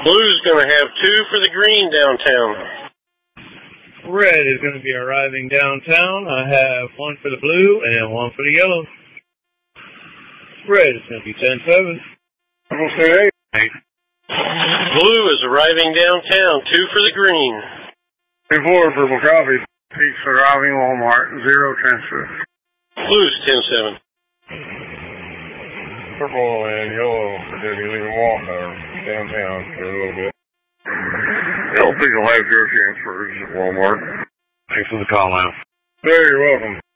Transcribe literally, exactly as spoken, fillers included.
Blue's going to have two for the green downtown. Red is going to be arriving downtown. I have one for the blue and one for the yellow. Red is going to be ten seven. Purple say eight. Blue is arriving downtown, two for the green. two four, Purple copy. Pete's arriving Walmart, zero transfer. Blue's ten seven. Purple and yellow are going to be leaving Walmart downtown for a little bit. I don't think I'll have your transfers at Walmart. Thanks for the call out. Hey, you're welcome.